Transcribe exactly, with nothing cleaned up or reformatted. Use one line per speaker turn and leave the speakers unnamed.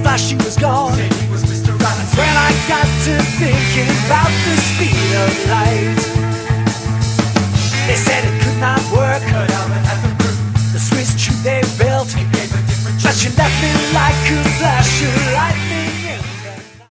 flash she was gone.
Said he was Mister Robinson.
When I got to thinking about the speed of light,